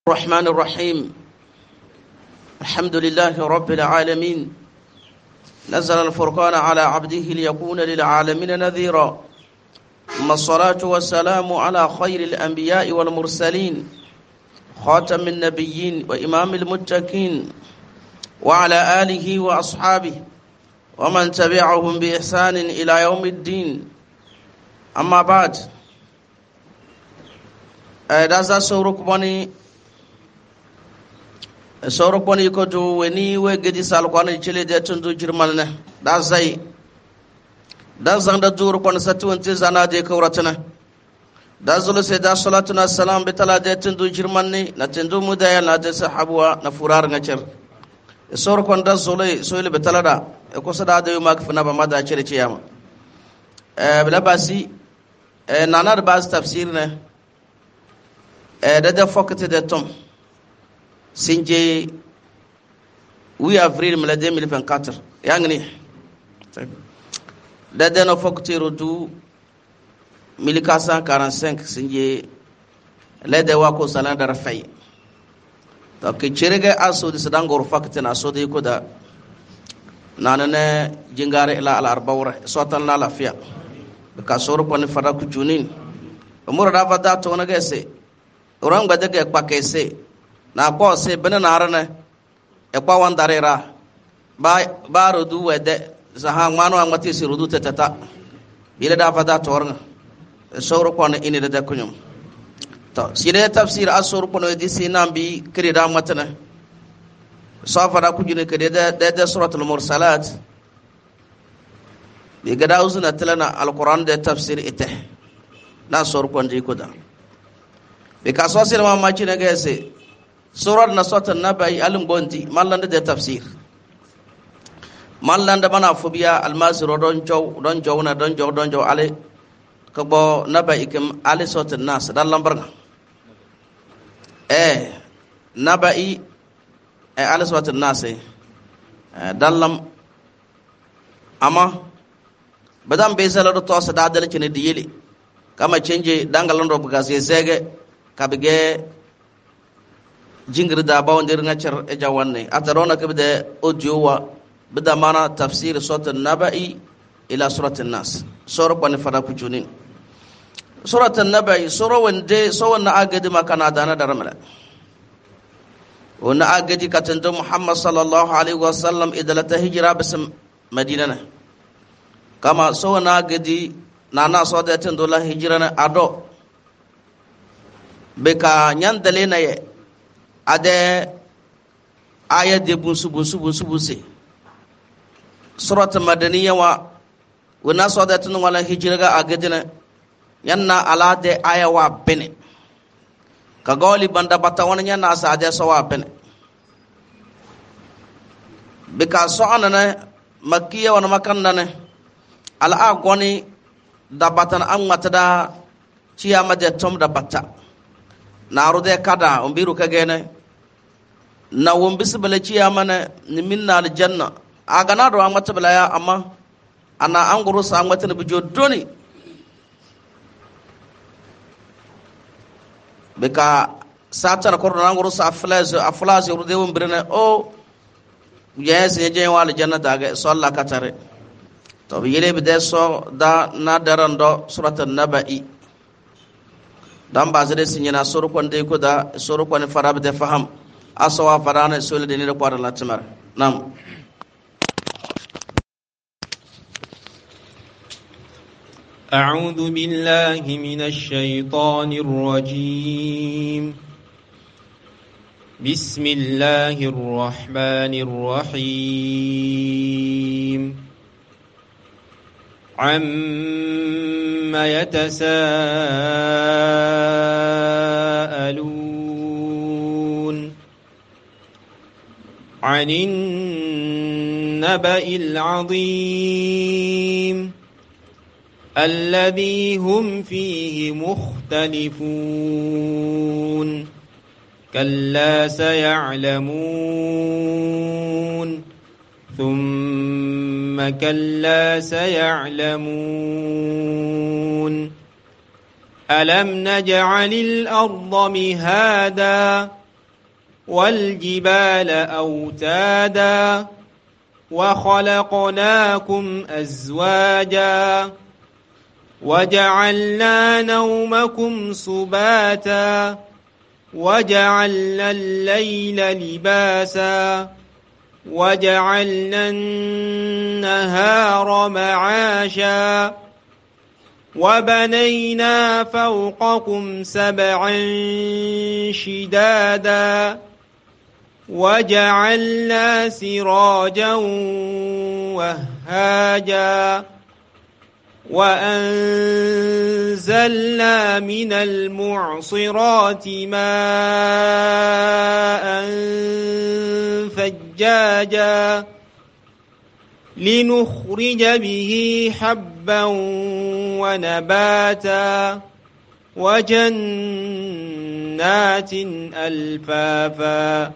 الرحمن الرحيم. الحمد لله رب العالمين، نزل الفرقان على عبده ليكون للعالمين نذيرا، ثم الصلاة والسلام على خير الأنبياء والمرسلين، خاتم النبيين وإمام المتقين، وعلى آله وأصحابه ومن تبعهم بإحسان إلى يوم الدين. أما بعد، دازا soro kwani ko to weni we gedi sal kwani chile de tundu jirmalne da zai dan zang da dur kwani satun zana de kawratana da zulu sai da salatuna salam bi tala de tundu jirmanni na tundu mudaya na de sahabwa na furar ngacer soro kwani da zulu soile bi tala da ko sada da yuma kfina ba mada chile ciyama bila basi nana da bas tafsir ne da fokete de tom sinje 8 avril 2024 yangni dade no foktiro du 1445 sinje lede wako salanda rafai to ke chirege aso di sadangor faktina so de ko da nanane jingare ila al arbawra sotan la lafiya ka soro ko ni fada ku junin umur da fada to na gese orang badege pakese na ko se bena narane e kwa wandarera ba rodu wede zaha ngano angati si rodu tetata bile da fada tornga soro ko ne ini da kunyum to sire tafsir asor ko no disi nambi krida matana safara ku jine krida da suratul mursalat bi gada uzuna talana alquran da tafsir ite na sor ko ndi ko da be ka so sir ma ma cine gese surat na sotan nabai alim gonti mallanda de tafsir mallanda bana fubiya almasiro don jow ale ko bo nabai ikim ale sotan nas dal lambarga nabai ale sotan nas dallam ama badam be sala do to sada dal cine diyeli kama cenje dangalondo bugase zege kabige jingir da bawandir ngacer e jawanne atarona kebde audio wa bida mana tafsir surat an-nabai ila surat an-nas sura kwani fada ku junin surat an-nabai sura wande so wanna agadi makana dana daramala wanna agadi katanda muhammad sallallahu alaihi wasallam idalata hijra bism madinana kama so wanna agadi nana so da tandola hijrana ado beka nyandale na ye ade aya de bunsu surat madaniya wa wana sadatun wala hijraga agadina yanna ala de aya wa bene ka goli banda bata wana yanna sa ade so wa bene bika so anana makkiya wana makandane ala agoni da batan an matada ciyama de tom da bata narude kada umbiru kagene na wombisi bala ciyamana ni minna aljanna agana do amata bala ya amma ana anguru sa amata ne bijo doni beka sata na korona anguru sa aflaz yurde wombirene o yes ye je wal janna daga salla katare to yele be deso da na darando surat an-nabai dan bazare sinyana suru konde ko da suru kon farabe de faham asawa farana sole de ni ko la timar nam أعوذ بالله من الشيطان الرجيم بسم الله الرحمن الرحيم عما يتساءلون عن النبأ العظيم الذي هم فيه مختلفون كلا سيعلمون ثم كلا سيعلمون ألم نجعل الأرض مهادا والجبال أوتادا وخلقناكم أزواجا وجعلنا نومكم سباتا وجعلنا الليل لباسا وجعلنا النهار معاشا وبنينا فوقكم سبعا شدادا وجعلنا سراجا وهاجا وأنزلنا من المعصرات ماء ثجاجا لنخرج به حبا ونباتا وجنات ألفافا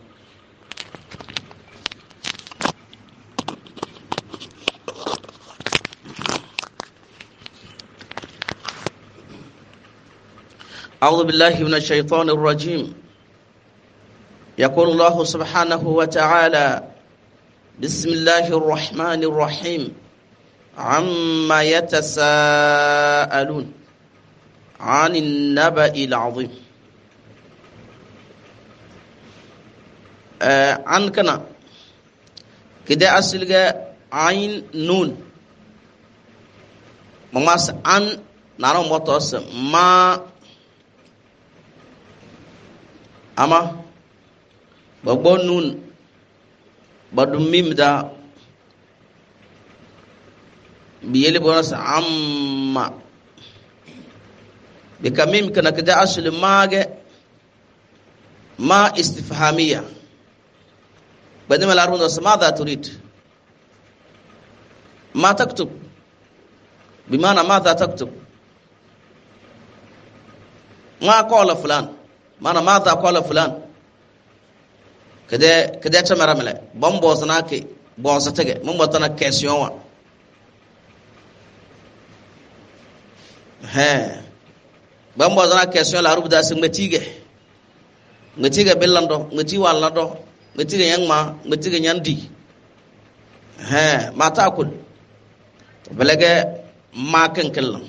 أعوذ بالله من الشيطان الرجيم. يقول الله سبحانه وتعالى: بسم الله الرحمن الرحيم. عما يتساءلون عن النبأ العظيم. عن كنا كده أصل عين نون مماس عن نارو موتوس ما ama babon nun badum mim da biyele bonas amma bikamim kana kada asl mage ما استفهامية بدل ما الأرض ماذا تريد ما تكتب بمعنى ماذا تكتب ما قال فلان معنى ماذا قال فلان كده تمر ملا بومبوزناكي بوزتك ممبتنا كيسيون ها بومبوزنا كيسيون لا روبدا سمتيجه ngetiga bellando ngeti wallado ngetiga yangma ngetiga nyandi ha mata kul belage maken kellam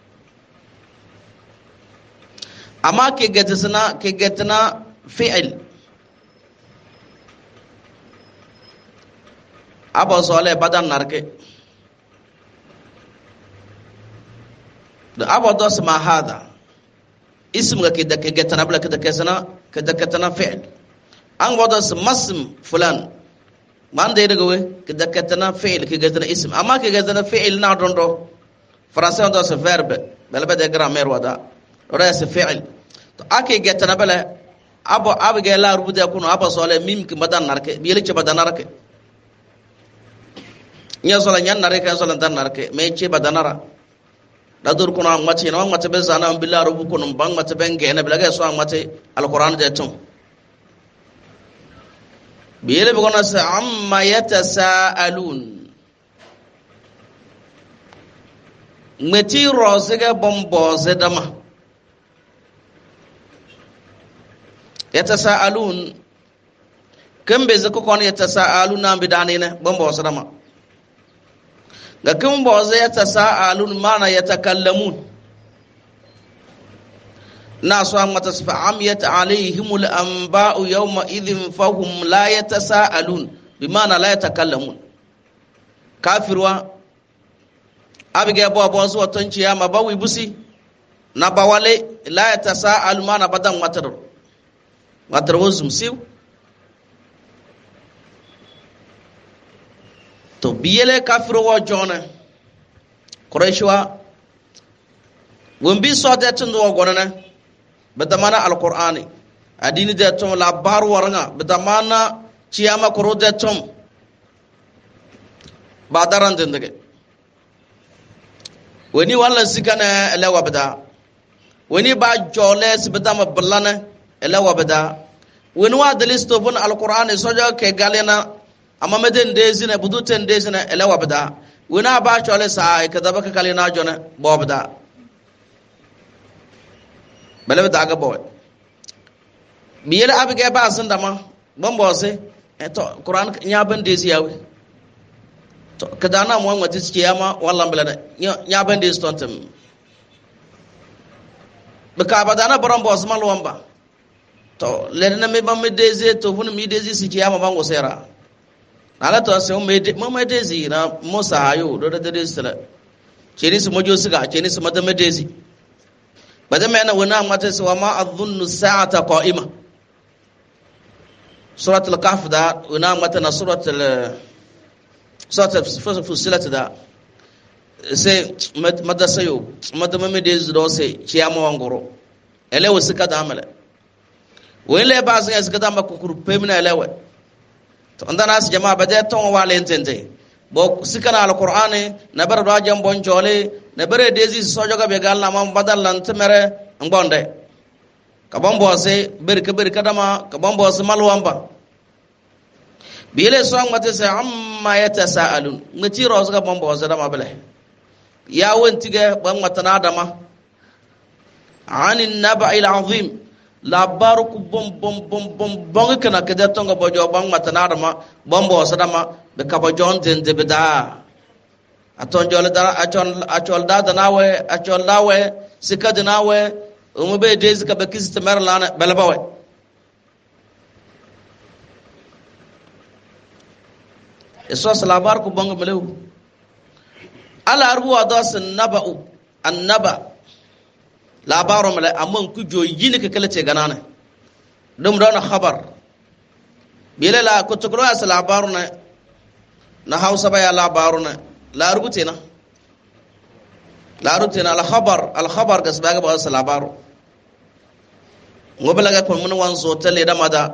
ama ke getna fi'il aba sole badan narke da aba dos ma hada اسم كده كجتنا بلا كده كتنا فعل ان وضع مسم فلان ما عنده يدغوي كده كتنا فعل كجتنا اسم اما كجتنا فعل نا دوندو فرنسا وضع فيرب بلا بده جرامير وضع رأس فعل تو اكي جتنا بلا ابو جلا ربده يكون ابو صالح ميم كبدان نرك بيلي بدان نرك نيا صالح نيان نرك صالح دان نرك ميچي بدان نرك dadur kuna ngmati na ngmati be zana billah rubu kunum bang mati benge na bilaga so ngmati alquran de tum biyele be gona sa amma yatasaalun ngmati rozega bombo zedama yatasaalun kambe zako kon yatasaalun na bidane na bombo zedama لكن بعض يتساءلون معنى يتكلمون ناس ما تصف عميت عليهم الأنباء يومئذ فهم لا يتساءلون بمعنى لا يتكلمون كافروا أبغى أبو أبو أزوا تنشي يا مباوي بسي نبوالي لا يتساءل معنى بدن مطر وزم سيو to biyele kafiro wo jona quraishwa wombi so de tundo gonana bedamana alqur'ani adini de to la bar waranga bedamana ciyama ko de tom badaran dindege woni wala sikana ele wabda woni ba joles bedama blana ele wabda woni wa dalisto bun alqur'ani sojo ke galena amma meden dezina buduten dezina ele wabda wina ba chole sai kadaba ka kalina jona bobda bele daga boy biyele abige ba sun dama ban bose to Qur'an nya ban de ziyawe to kadana mo ngati ciyama wallan bela nya ban de stontam baka badana borom bos mal wamba to lerna me bam me deze to fun mi deze si ciyama bango sera nala to se mo me deze na Musa ayo do da deze sala ceni su mojo siga ceni su madama deze badama na wana mata su ma adhunnu sa'ata qa'ima suratul kahf da wana mata na suratul fusilat da se madasayo madama me deze do se ciyama wangoro ele wasika da amala wele ba sun suka da makukuru pemina elewe to andana as jama'a bade ton wale entente bo sikana alqur'ani na bar do jam bon jole na bare dezi so joga be gal na mam badal lan temere ngonde ka bombo se ber kadama ka bombo se malwamba bile so ngate se amma yatasaalun ngati roz ga bombo se dama bele ya wontige ban matana dama anin naba'il azim labaru ku bom kana kada tonga bojo bang matana dama bombo se dama be kabajon tende beda aton jole da achol da nawe achol lawe sikad nawe umbe dezi ka bekis temer lana belbawe eso salabar ku bang melew ala arbu adas naba'u annaba labaru mele amon ku joyini ka kala ce ganana dum don khabar bile la ko to kula labaru na hausa ba ya labaru la rubutena al khabar gasbaga ba sa labaru ngobala ga ko mun wan zo tale da mada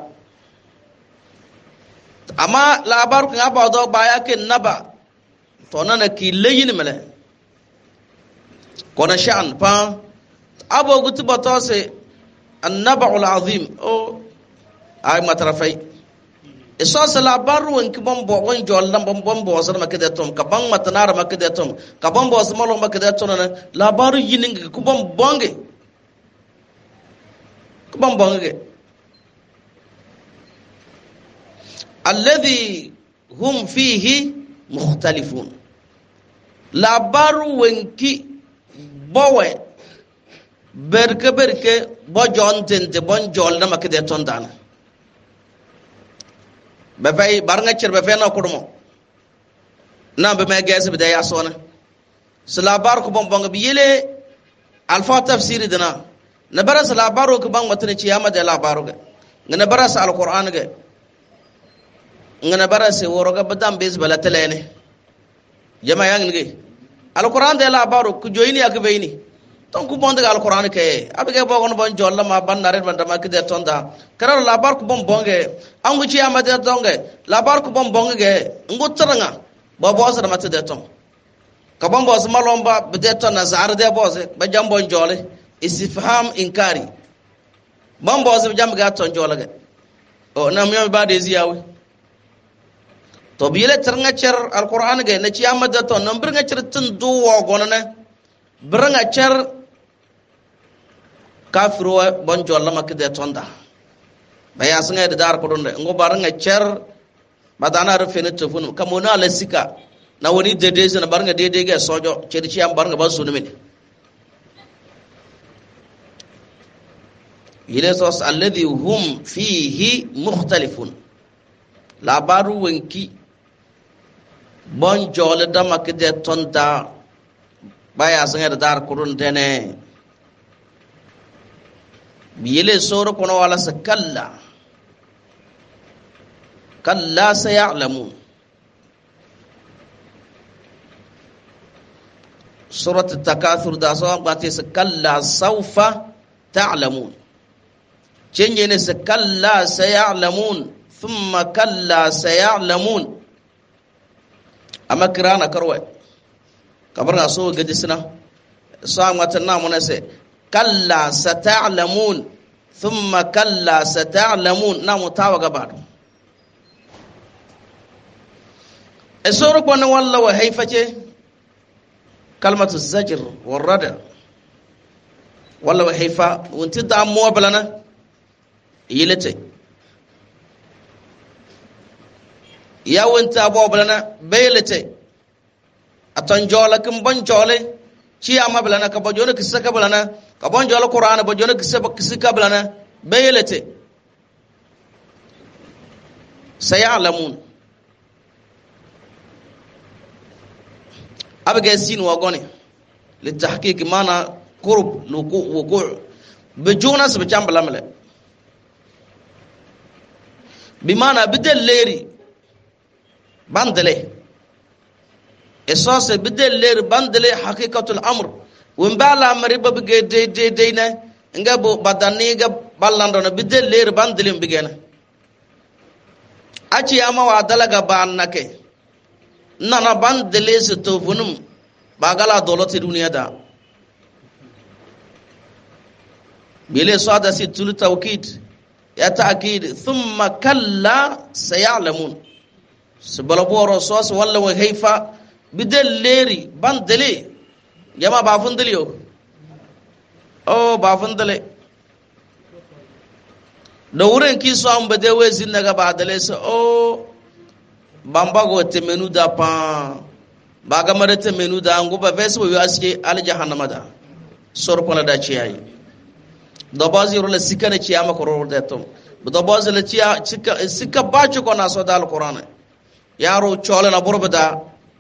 amma labaru kan ba do ba ya ken naba to nana ki layin mele ko na sha'an fa abo gutu bato se annaba'ul azim o ay matrafai eso sa labaru wen ki bombo won jollam bombo sa makede tom ka bang matanara makede tom ka bombo sa malo makede tom na labaru yining ku bombonge alladhi hum fihi mukhtalifun labaru wen ki bowe berke bo jontente bon jol na makede tom dana be fay barnga cer be fena kudumo na be me gese be ya sona salabar ko bonga bi yele alfa tafsir dina na bara salabar ko bang matne ci yama de labaru ga ngana bara sa alquran ga ngana bara se woro ga badam bez bala telene jama yang ngi alquran de labaru ku joyini ak beini ton ku bonda alquran ke abige bogon bon jolla ma ban nare ban dama kide tonda karar labar ku bonge angu ci amade donge labar ku bonge ngu taranga bo bosa da mate de ton ka bon bosa malomba bede ton na zar de bosa ba jambo jole istifham inkari bon bosa jam ga ton jole ge o na mi ba de ziyawe to bile taranga cer alquran ge na ci amade ton nambir nga cer tun do wo gonane branga cer kafiro bon jolla makde tonda baya sunga da dar ko donde ngo baranga cer badana rafene tofun kamona la sika na woni dede na baranga dede ga sojo cedi ci am baranga ba sunu min ilasos alladhi hum fihi mukhtalifun labaru wenki bon jolla da makde tonda baya sunga da dar ko donde ne biyele soro kono wala sa kalla sayalamun surat at-takathur da so ngati sa kalla sawfa ta'lamun cenje ne sa kalla sayalamun thumma kalla sayalamun amma kirana karwai kabar na so gadi sina sa ngata na mun se kalla sata'lamun thumma kalla sata'lamun na mutawa gabado esoro kwana walla wa haiface kalmatu zajr warada walla wa haifa wunti da mo balana yilete ya wanta bo blana baylete atan jola kum bon jole ci ama blana ka bojona kissa ka blana ka bon jola qur'an bojona kissa ka blana baylete sayalamun abga sin wa gone litahqiq mana qurb wuqu' بجونس بجنب لمله بمعنى بدل ليري بندله اساس بدل ليري بندله حقيقه الامر ومبالا مريبه بجي دي دينا ngabo badani ga ballandona بدل ليري بندله بيجنا aci ama wa dalaga bannake nana bandele se tofunum bagala doloti duniya da بيلي صاد ستول توكيد يا تأكيد ثم كلا سيعلمون سبلبو رصاص ولا وهيفا بدل ليري بندلي جما بافندليو او بافندلي دورن كي سوام بدوي زينغا بعدلس او بامباغو تمنو دا با باغامره تمنو دا انغو بفيسو ياسكي على جهنم دا سورپنا دا چياي dobazi rola sikane ciyama ko rorde tom dobazi la ciya sikka bacho ko na so dal qur'an yaro chole na burbada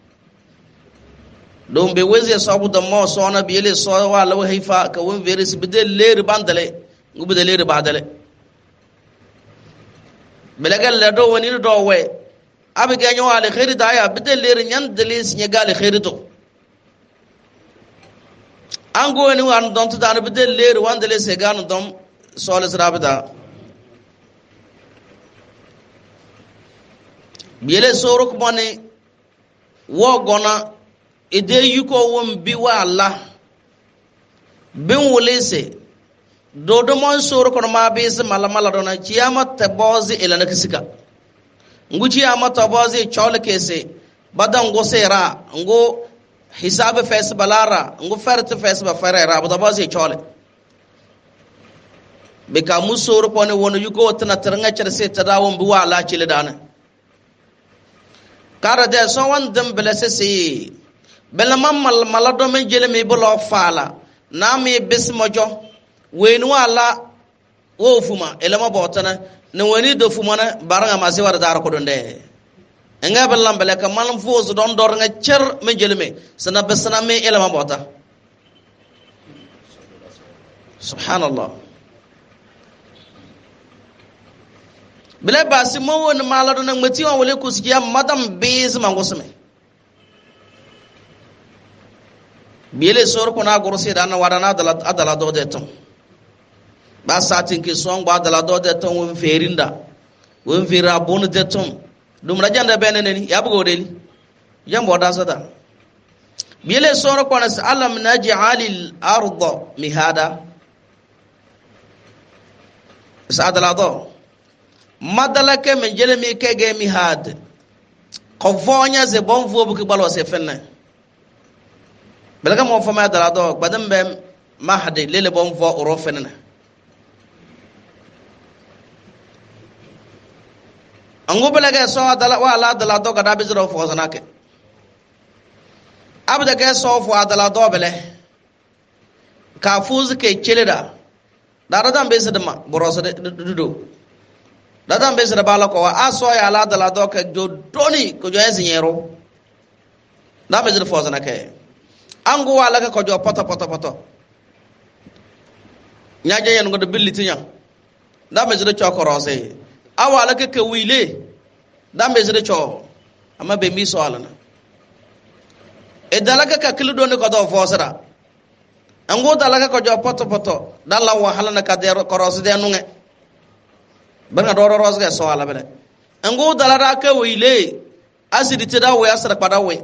dum be weze sabu da mo so na biele so wala wa hifa ka won veris bidel ler bandale ngubu de ler badale belagal la do woni do we abi ganyo ala khairi da ya bidel ler nyan delis nyagal khairi to ango ni wan don to dan bedel leer wan de le segan dom soles rabda biele sorok bone wo gona ide yuko won bi wala bin wolese dodo mon sorok no ma be se mala mala dona ciyama te bozi elana kisika ngu ciyama to bozi chole kese badan go sera ngo hisabe fes balara ngu ferte fes ba ferera bu dabazi chole be ka musoro pone wono yuko tana taranga cerse tadawon bu wala chile dana kara de so wan dem belese si bela mammal malado men jele mi bulo fala na mi bismojo weni wala wo fuma elama botana ne woni do fuma na baranga masi war dar ko donde nga belam bele ka malam fozu don dor nga cer me jelme sana besana me elama bota subhanallah bele basi mo won malado nak mati won wole kuskiya madam bez mangosme bele sor ko na gorose dan wadana adala do de ton ba satin ki son ba adala do de ton won ferinda won fira bon de ton dum rajanda beneneni yabugo deli jambo da sada bile soro ko nas alam naj'alil arda mihada sadala do madalake men jele mi kege mihad ko vonya ze bon vo bu ki balo se fenna belaga mo fama dala do badam be mahdi lele bon vo oro fenna ango belaga so adala wala adala do gada be zero fo sanake abda ke so fo adala do bele ka fuz ke cheleda dara dam be sedema boroso de dudo dada be sedema bala ko aso ya ala adala do ke do doni ko jo esinyero da be zero fo sanake ango wala ka ko jo poto nyaaje yen ngo de billitinya da be zero chokorose awala ke wile dambe zire cho ama be mi so alana e dalaka ka kilu don ko do fosara ango dalaka ko jo poto dalla wa halana ka de koros de nunge banga do ros ga so ala bele ango dalara ka wile asidi teda we asara pada we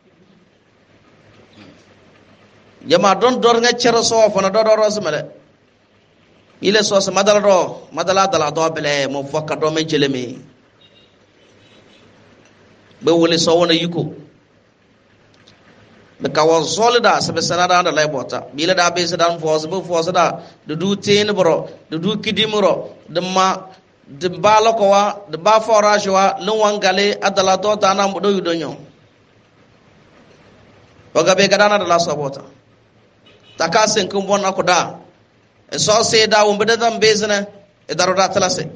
jama don dor nga cero so fona do ros mele ile so sa madala dala do bele mo fokka do me jelemi be wole so wona yuko be ka wa zolda sabe sanada da laibota bila da be sadan force da du tin bro du kidimro de ma de balako wa de ba forage wa lwangale adala to ta na mudo yudonyo oga be gadana da la sabota takasen kun bon akoda e so se da wumbe da bezna e daroda talase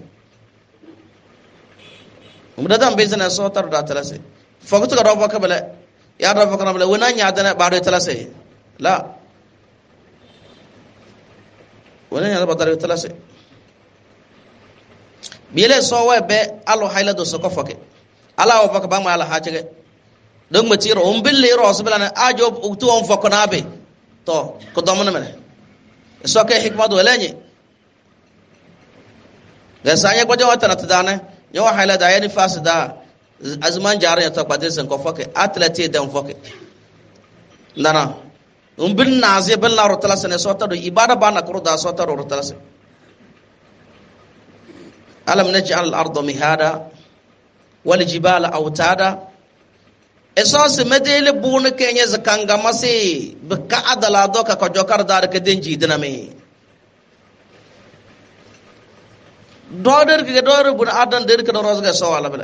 wumbe da bezna so taroda talase fokuto ga roba kabale ya roba kana bale wona nya dana ba do talase la wona nya ba do talase bile so we be alo hayla do so ko foke ala o baka ba ma ala hajege don matiro umbille ro so bela ajo to on fokona be to ko domona mele so ke hikma do lenye da sanya gwaje wata na tadana yo hayla da yani fasida azman jara ya to kwade sen ko foke atlete dan foke ndana umbil nazi bel na ro tala sen so ta do ibada ba na kuro da so ta ro tala sen alam naj'al al-ardha mihada wal jibala awtada esos medele bun kenye zakanga masi bka adala doka ko jokar dar ke denji diname doder ke dor bun adan der ke roz ga so wala bele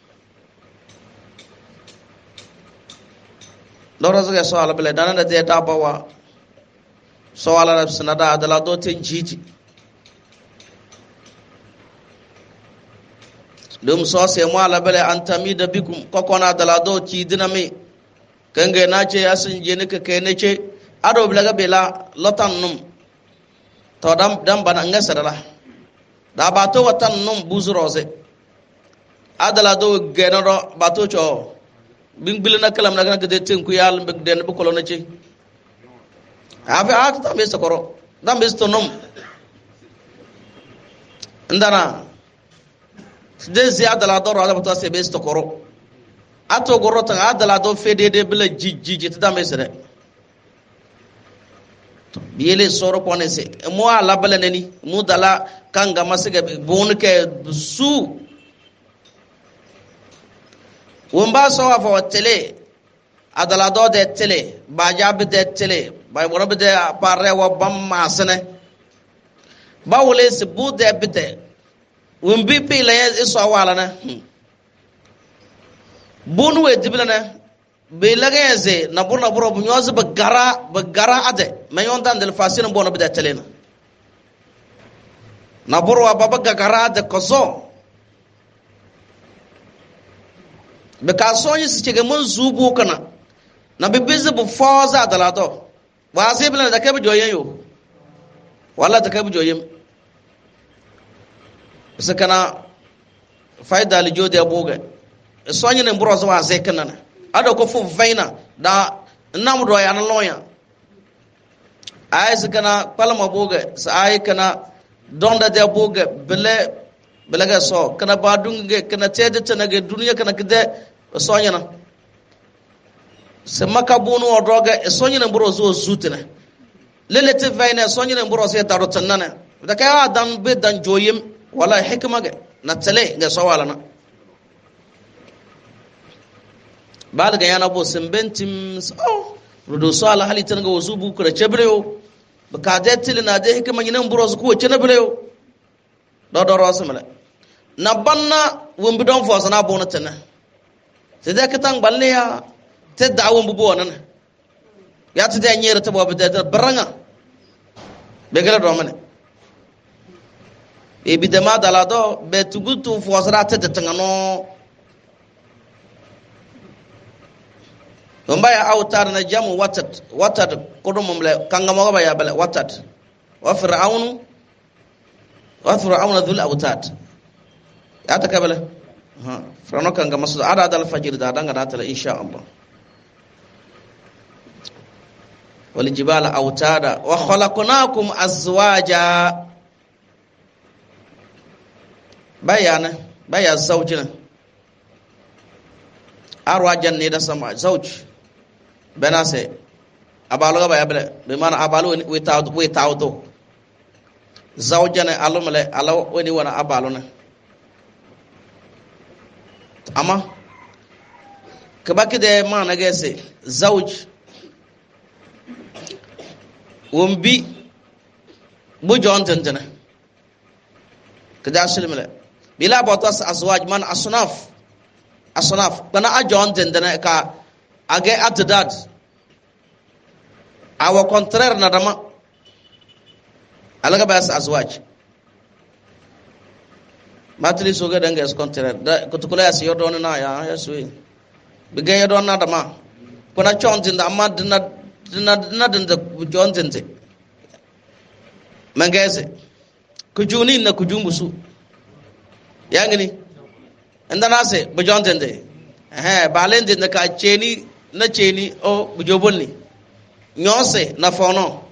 roz ga so wala bele danan de ta bawa so wala sanada adala do tenjiji dum so se mo ala bele antami da bikum kokona dala do ci diname kange na ce asin je ne ke ne ce ado blaga bela lotan num to dam bana ngasara da ba to watan num buzuroze adala do genoro ba to cho bingbil na kalam na de tenku yal mbek den bu kolona ci afi akta be sokoro dam be sto num ndana dezi adala do ro adaba to se be stokoro ato goro tan adala do fedede bela jijji tada mesere biele soro ponese mo ala bala neni mu dala kanga masige bonke su womba so wa fo tele adala do de tele ba jabe de tele ba wona be de parre wa bam masene ba wole se bu de bite wumbi pila ya iso wala na bunu we dibla na be laga yaze na burna buro bu nyoz ba gara ade me yon dan del fasina bono bida telena na buro wa baba gara ade kozo be ka sonyi si chege mun zubu kana na be bizi bu foza dalato wa sibla da ke bu joyen yo wala da ke bu joyen sakana faida li jodi abuga sonyi ne mburo zwa zekana ado ko fu vaina da namdo ya na loya ay sakana palma buga sa ay kana donda de abuga bele ga so kana badunge kana tede tanage duniya kana kide sonyi na se makabunu odoga sonyi ne mburo zo zutena lelete vaina sonyi ne mburo se daro tanana da kaya dan be dan joyim wala hikma ga na tale ga sawala na bal ga yana bo sembentim rudo sala hali tan ga wazubu kura chebreo baka de tile na de hikma nyinan buros ko chebreo do rosamala na banna wumbi don fo sana bona tana te de katang balle ya te dawon bu bonan ya te de nyere te bo be de baranga be gala do mane e bidama dala do be tugutu fosra te tangano mbaya autar na jamu watat kodum mle kanga mo ba ya bale watat wa fir'aunu dhul autat ya ta kabala ha fir'aunu kanga masu ada dal fajr da danga da tala insha Allah wal jibala autada wa khalaqnakum azwaja baya zaujina arwa janne da sama zauj bana se abalu ga baya bele be mana abalu we tawdo zaujana alumle alaw woni wana abalu na ama kabaki de mana gese zauj wumbi bu jon tentene kada silmele bila botas azwaj man asnaf kana ajon tentene ka age atdad awa contraire na dama alaga bas azwaj matli soga danga es contraire da kutukula ya siyo don na ya suwi biga ya don na dama kuna chontin da amma dina dinda chontin te mangese kujuni na kujumbusu yangini ndana se bu chontin te balende na ka cheni na cheni o bujobonni nyose na fono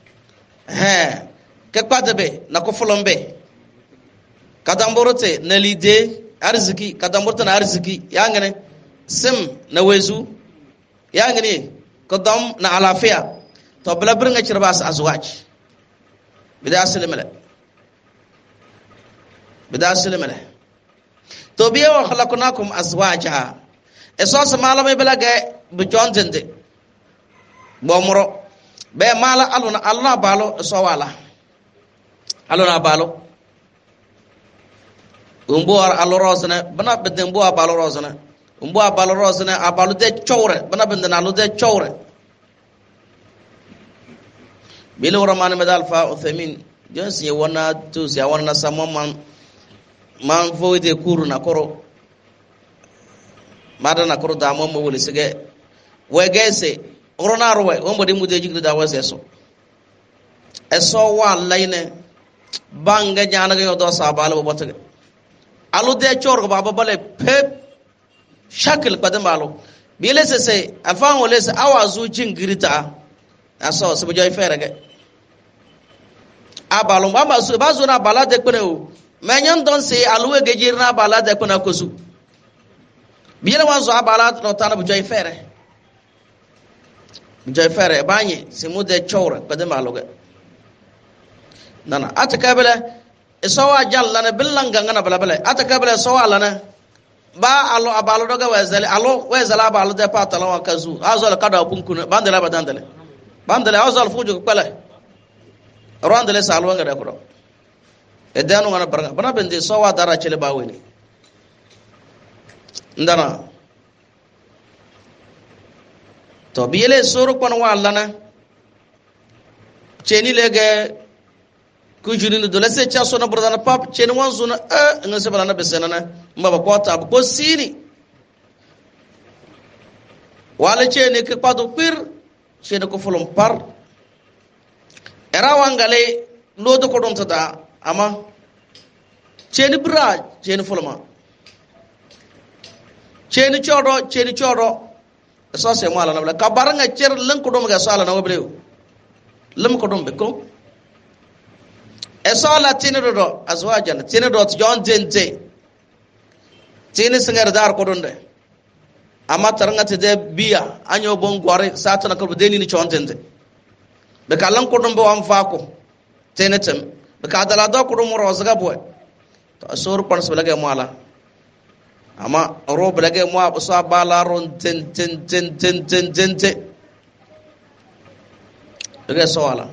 ke kwadebe na kofulombe kadamborote na lide arziki kadamborote na arziki yangene sim na wezu yangene kadam na alafiya to bala bringa cirbas azwaj bida aslimale to biya wa khalaqnakum azwaja esos malama belage bu jontende bomro be mala aluna alna balo so wala aluna balo umbo alorosna bana beden bo abalorosna umbo abalorosna abalu de chowre bana beden alu de chowre bilo ramane medal fa uthamin jonsi wana tu si wana samman man foide kuru na koro mada na koro da mo wole sige wegese oronarwe wombo de mude jigda da waseso eso wa layne banga jana ga do sabala bo botage alu de chor ko baba bale pep shakil kadam alu bile se afan wole se awazu jingirita aso se bojoy ferege abalo mama su bazu na bala de kone o menyan don se alu egejir na bala de kone kosu bile wanzo abala no tana bojoy fere Jafare banye simude chowra kadema loge nana atakabele esawa jalla na billanga ngana balabale atakabele sawa lana ba allo abalo doga wezale allo wezala abalo de patala wa kazu azol kada punkuna bandela bandale azol fuju kala rondele salwa ngada ko edanu ngana baranga bana bende sawa dara chele baweni ndana to biyele soro kono wallana cheni lege kujuni do lese cha sona burdana pap cheni wanzuna ngase balana besenana mbaba kota ko sini wala cheni ke padu pir cheni ko fulum par era wangale lodo ko don tada ama cheni bra cheni fuluma cheni chodo so se mala na ka baranga cer lan ko dum ga sala na wabre lam ko dum be ko e sala tinido azwajan tinido jon jente tini singar dar ko donde amma taranga te de biya anyo bon gore satana ko de ni chontende be kalan ko dum be wam fa ko tenetem be ka dala do ko dum rozga boy to sor pan so lage mala ama rob lage mo so bala ron ten lage so wala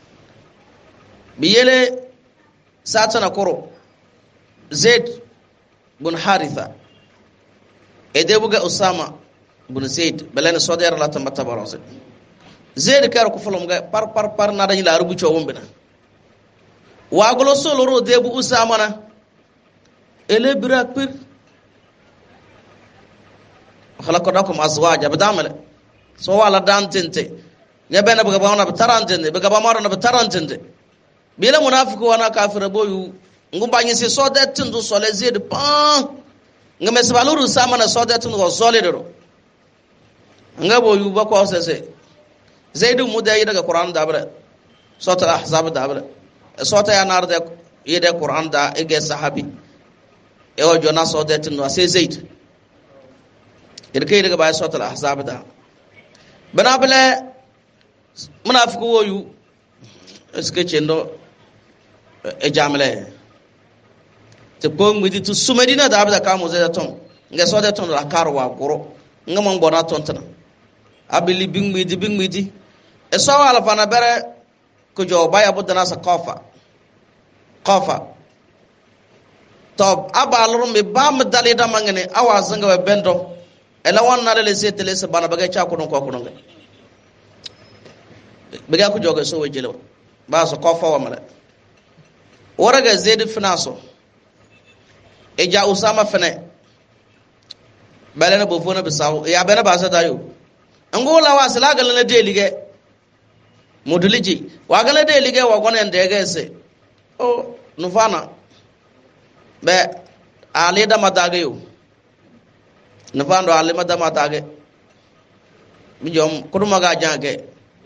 biyele satana koro zaid bun haritha ede buga usama bun zaid balana sodera la tamata barose zaid kar ko fulum ga par na dañi la rubu cowombina wagolo solo ro debu usama na ele birak pir khalaqnakum azwaja badamale so wala dantente nyabena buga bawna tarantende buga bamara na tarantende bila munafiku wana kafira boyu ngumbanyi se so that tundu so le zed pa ngame sabaluru sama na so that tundu so le do ngabo yu ba ko se zaidu mudayi daga qur'an da bare so ta ahzab da bare so ta yanar da yede qur'an da ege sahabi e o jona so that tundu se zaid irkai daga ba so ta ahzab da bana bale munafiku woyu eske chendo e jamle te pong midi tu sumedina da abda kamo zeda ton nga so de ton la karwa goro nga mon bona ton tan abili bing midi e so wala fana bere كجو بايا بدنا سقافة قافة طب أبا لرم بام دالي دا مانغني أوا زنغ بندو إلا وانا لسيت لسه بانا بغي تشاكونو كوكونو بغي كجو سو وجلو با سقافة وملا ورغا زيد فناسو إجا أسامة فني بلنا بوفونا بساو يا بنا باسا دايو angola wa sala galana de lige moduliji wa galana de lige wa gona ndege se o nufana be ali da madage yo nufando ali madama madage mi jom kuduma ga jange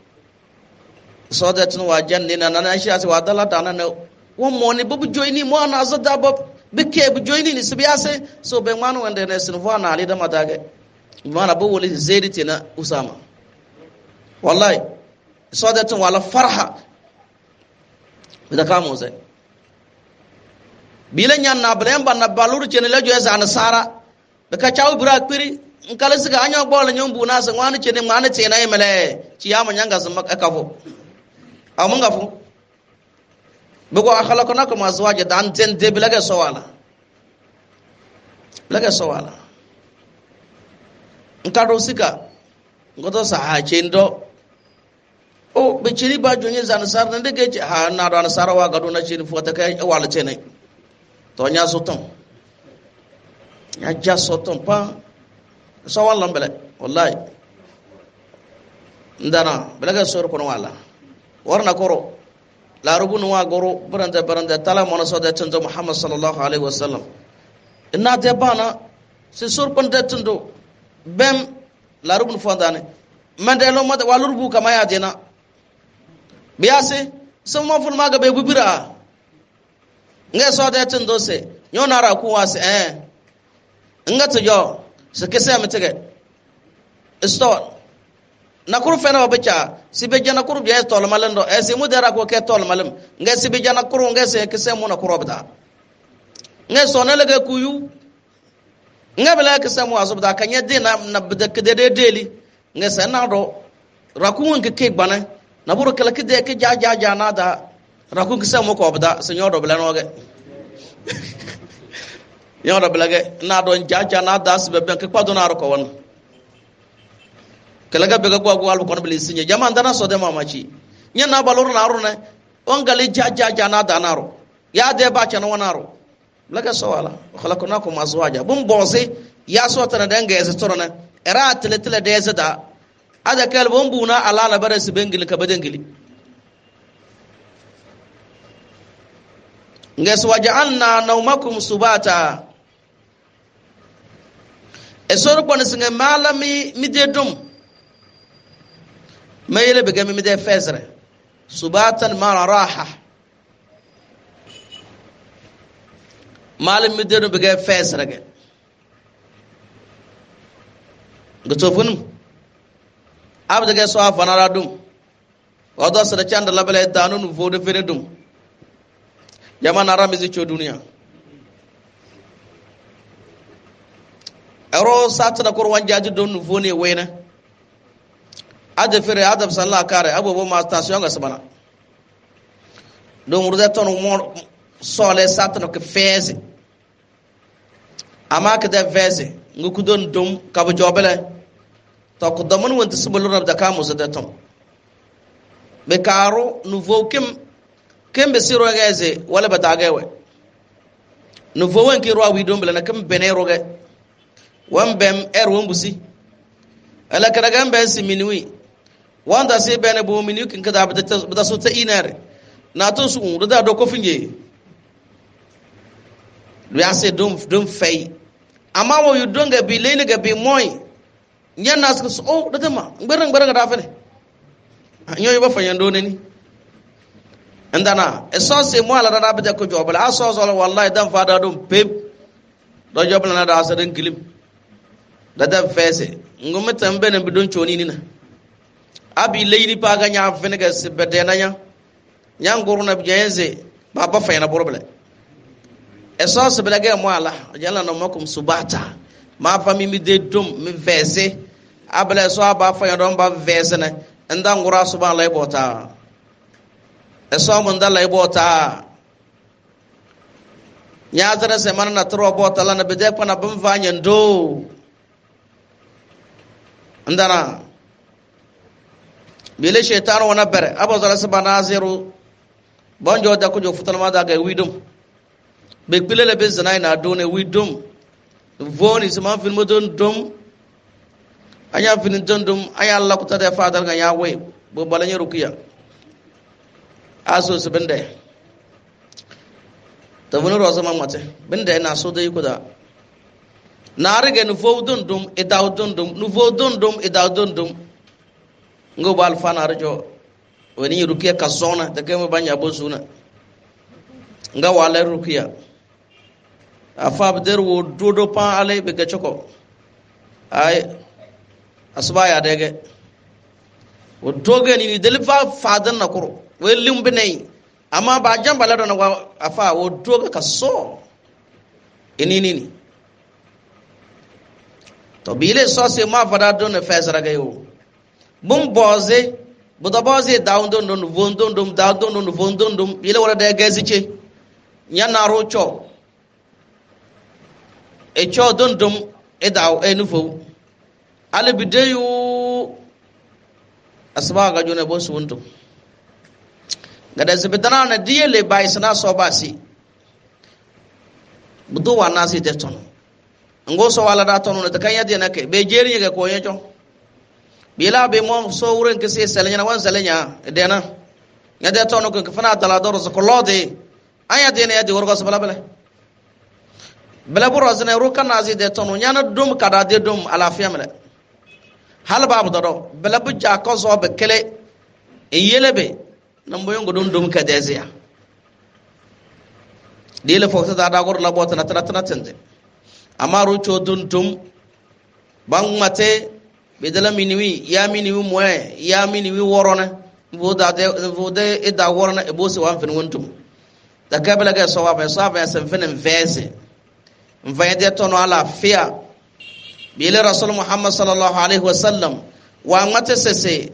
so that no wa janni na na shi ase wa dala dana na won mo ni bubu joini mo na azada bob be ke bu joini ni sibiase so be manu wande ne sinufana ali da madage mana bo wali zaidi tina usama wallahi sadatun wala farha bida kamo zai bilan yan na bren ban na balur chene la joe zan sara be ka chaw bura kwiri nkala siga anya bol nyom bu na san wani chene mana chena yemele ci yama nyanga zama akafo amunga fu be ko akhlaqna ko mazwaja dan ten de bilaga sowala nkado sika ngoto sa ha chendo o be chiri ba jonye zan sar na ndege ha na do na sarawa gado na chiri fota kai wala chene to nya soton ya ja soton pa so wala mbele wallahi ndana belaga sor kono wala warna koro la rubunu wa goro baranda tala mona so da tunzo muhammad sallallahu alaihi wasallam inna te bana se sor pande tundo bem la rubun fondane mandelo mata walurbu kama ya dena biase so mo fun maga be bubira nge so de tin dose nyona ra ku wase ngata jo se kese ametege sto na kuru fena obecha sibe jana kuru biya tol malendo se mudera ko ke tol malem nge sibe jana kuru nge se kese mo na kuru obda nge so na lege kuyu ngabela ke samu azubda kanya de na bidake de deli nge sanado rakun ke gbana na buru kala ke de ke jaja na da rakun ke samu ko obda senyor do bela noge yo do bela ge na do jaja na da sbe be ke kwado na ro ko won kala ga be ga ko wal ko beli sinye jama ndana so de mamachi nya na balor na ro ne on gali jaja na da na ro ya de ba cha na wana ro laga sawala khalaqnakum azwaja bum bose ya so tana danga ya torona era tletele de zada ada kal bum buna ala la bare su bengil ka badengili nges waja'alna nawmakum subata esor pon singa malami mi de dum mayele be gami mi de fesre subatan ma raha malam mi dedo be ga fess rage goto funum abda ga so afanara dum wado sada chanda labale danun vodo fere dum jamana ramizi cho duniya ero satna kor wanjaji don vone wena ade fere adab sallallahu kare abobo ma station ga sabana don murde ton mo sole satno ke feze ama ke de feze nguku don dum kabo jobele to ko damon wonte subul rab da kamo zada tom be karo nouveau kem be siro gaze wala batagawe nouveau wen ki ro wi dom bele na kem benero ge wan bem won busi ala kada gambe si minui wanda se bene bo minui kin kada bada so ta inare na to su da do ko finje ya se dum fay ama wo yu donga bi lele ga bi moy nyana su o da ma ngberang ga da fene nyoy ba fanyan do ni andana essence mo ala da ba ko jobala aso so wallahi dan fada dum pep do jobala na da asaden kilim da fese ngum tambe ne bidon choni ni na abi leyni pa ga nya fene ga sibede na nya nyanguru na biyenze baba fayna problème essence belaga mo ala jalla no makum subata ma fami mi de dum mi fese abla so aba fayna don ba fese na nda ngura subhan lay bota eso mun dalla ibota nya zara se man na tro bota la na bide pana bam vanyen do ndana bile shaitan wana bere abo zara se banaziru bonjo da kujo futal ma da ga widum be pilele be zanai na do ne widum voni se man film don dum anya fin don dum aya Allah ku ta da fadar ga ya we bo balanya rukiya aso se bende ta wani rosa mamate bende na so dai ku da na rage nu fo don dum idaw don dum nu fo don dum idaw don dum ngo bal fana rajo wani rukiya ka zona da kai mu banya bo suna nga wala rukiya afa bder wo dodo pa ale be ga choko ay asba ya dege wo doge ni delfa fadan na kuro welim binai amma ba jan balado na afa wo doge ka so inini to bile so se ma fada don na fesara ga yo bum boze buda boze down don don vondon dum down don don vondon dum bile wala da gaziche nyana rocho e cho don dum e daw e nufo ale bideyu asba ga jone bo suwunto gada zibidana na diyele bai sana so basi budo wana si de tono ngo so wala da tono de kanya de na ke be jeri ga ko yejo bila be mo so wuren ke se selenya wan selenya de na ya de tono ko fana dala doro so ko lode aya de na ya de worgo so bala bala bala buro zene ruka nazi de tono nyana dum kada de dum ala fiamle hal babu dodo bala bu ja ko so be kele e yelebe nan boyon godon dum ka deziya dile fokta da gor la bota na tana tende amma rucho dun dum bang mate be dala miniwi ya miniwi moye ya miniwi worona vode e da worona e bosi wan fen wontum da kabela ga so wa be so ba sen fen vese mvayade tono ala fia bile rasul muhammad sallallahu alaihi wasallam wa mate sese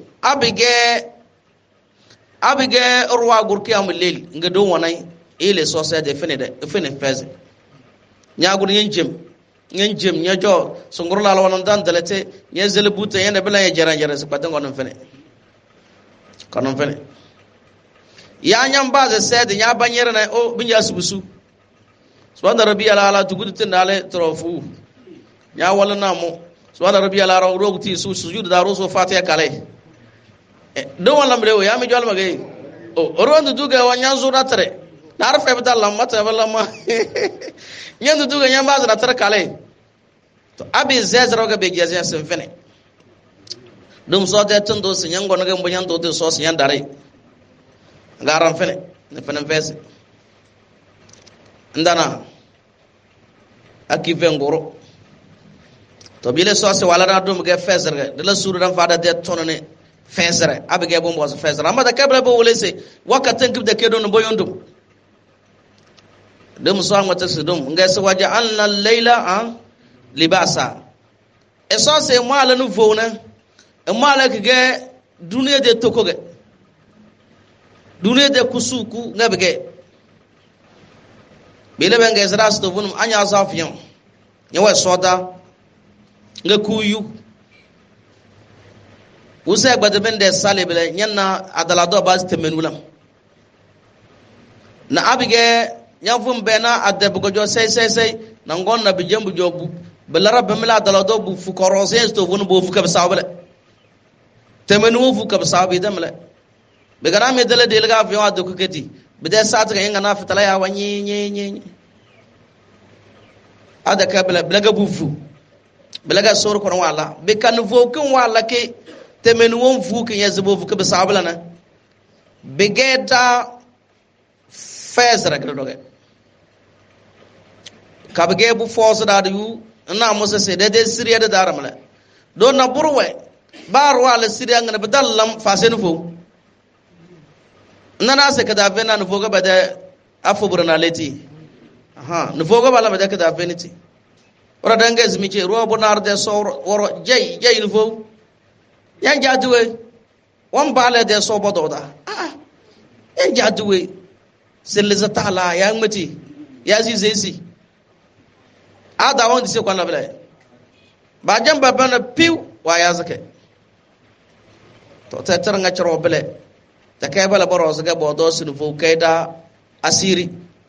abige urwa gurki amulil ngado wonai ile so se de fene feze nyagur nyenjem nyajo sungurla la wonon dan dalete nyezele buta yene bela ya jara se padan wonon fene konon fene ya nyam baze se de nya banyere na o binya subusu subhana rabbiyal ala tugudu nale trofu nya wala namo subhana rabbiyal ala roguti sujudu da roso fatiha kale don wala mrewo ya mi jwal magay o rondu duga wa nyanzu ratare nar fe bata lamma ta wala ma nyandu duga nyamba za ratare kale to abi zezra ga be gyazen sen fene dum so de tundo se nyango na ga mbo nyanto de so se nyandare ngaram fene ne fene fese ndana akive ngoro to bile so se wala na dum ga fesere de la suru dan fada de tonone fesere abige bo mbo fesere amma da kabla bo wolese wakatan kibda kedo no boyondum dum so amata sidum ngai se waja anna layla libasa e so se mala no vona e mala ke duniya de tokoge duniya de kusuku ngabege bile ben ngai zara sto bunum anya zafiyan nyawa soda ngakuyu usa gbade ben de sale bele nyanna adalado bas temenulam na abige nyafum bena adebgo jo sei na ngon na bijembu jobu belara bemla adalado bu fukorose sto vunu bo fuka besawbele temenu fuka besawi demle begana me dele delga fi wa dokuketi bide satra yenga na fitala ya wanyi ada kabla blaga bufu blaga sor ko wala be kan vokun wala ke temenu won fukin ya zubo fuka besawbele na begeta fesra gdoge kabage bu foso da yu na musa se de siriya da daramala don na burwe barwa la siriya ngana badallam fasenu fo nana se kada vena no foga bada afobura leti no foga bala bada kada veniti ora dange zmiche ro bonar de so woro jey no fo yan jaduwe won bala de so bododa en jaduwe selza taala ya ngmati ya zizesi ada won dise kwana bele ba jamba bana piu wa ya zake to tatar nga chro bele ta kay bala boro zaga bodo sunu fu kayda asiri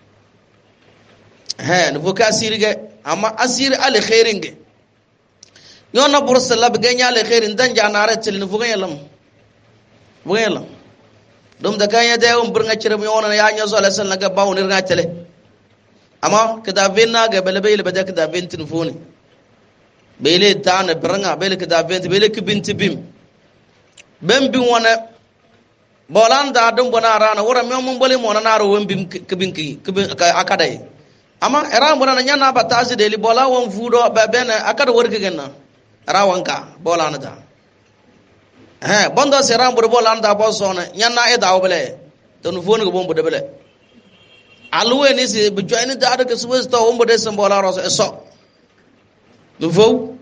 nufu ka asiri ge amma asiri al khairin ge yona bursala be ganya al khairin dan janare til nufu ge yalam bu yalam dum da kanya da on burga chire mu yona ya nya so ala sal naga bawo nirga tele amma kada venna ga bele bele bada kada ventin funi bele tana burga bele kada vent bele kibinti bim bem bin wana bolanda dum bona rana wora mem bole mo na ro wem bim kibinki akadai amma era mo na nyana batazi deli bola won fudo be bena akada worke genna rawanka bola na da bondo sera mbur bola na bo sona nyana e dawo bele to nu fonu go bombo de bele alwe ni se bu joini da da ke suwes to wombo de sem bola roso so nu fo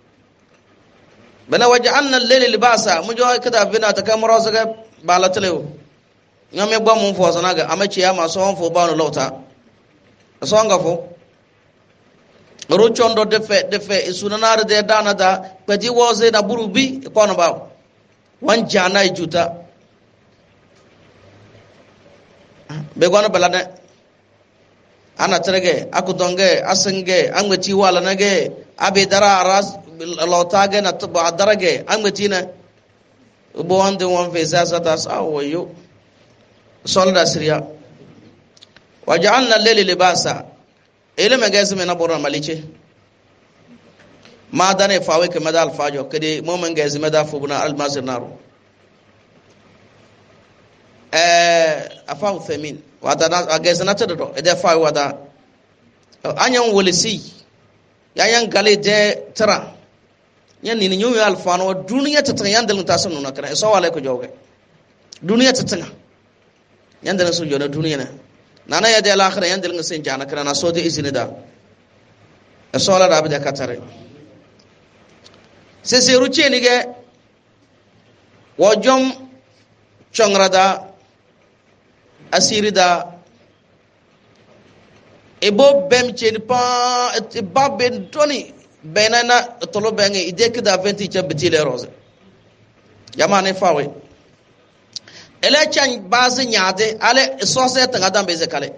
bala waj'alna al-layla libasa mu jo kada bina ta kamaro saga bala telew ngame gba mun fo sanaga amachi ya ma so on fo ba no lota so nga fo ro chondo defe isunana de dana da pedi woze na burubi ko no ba wan jana ijuta be gono balane ana terege akudonge asenge angweti wala nage abi dara ras lotage na to darage angwetina bo ande won fe sasa tas awoyo solda siriya waja'alna al-layla libasa ele magazime na borna malice ma dane fawe ke madal fajo kede mo magazime da fubuna al-masir naro afa uthemin wada agazana todo ede fawe wada anyan wolisi yayan gale de tra yan ni nyu alfano duniya tatan yan dalin tasan nuna kana so wala ko joge duniya tatan yan dalin sun jona duniya na nana ya de alakhira yan dalin sun jana kana na so de izini da so wala da bida katare se ruche ni ge wajom chongrada asirida ebo bem cheni pa babben toni benana tolo benge idek da 20 cha betile rose yamane fawe ele chan base nyaade ale sose tanga dambe zekale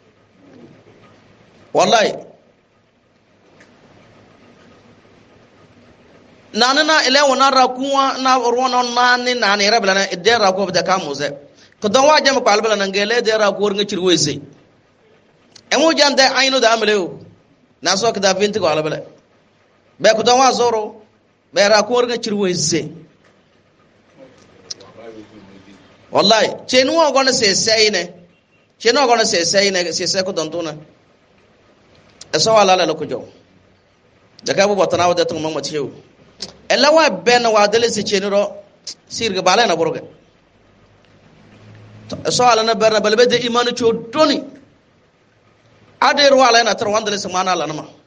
wallahi nanana ele wona rakuwa na rono nani nani rablana ide rakko da kamuze ko don waje ma qalbala nangele de rakko nga cirwese emu jande ayno da amlew na so ka da 20 ko alabala be ko don wa zoro be rakko nga cirwese wallahi chenu gona se sayne chenu gona se sayne se ko don tuna eso wala la ko jo daga bu botana wada tun mamma ciwo ella wa ben wa dele se chenu ro sirga bala na borga so ala na berna balbe de imanu cho doni ade ro ala na tar wandale se mana ala na ma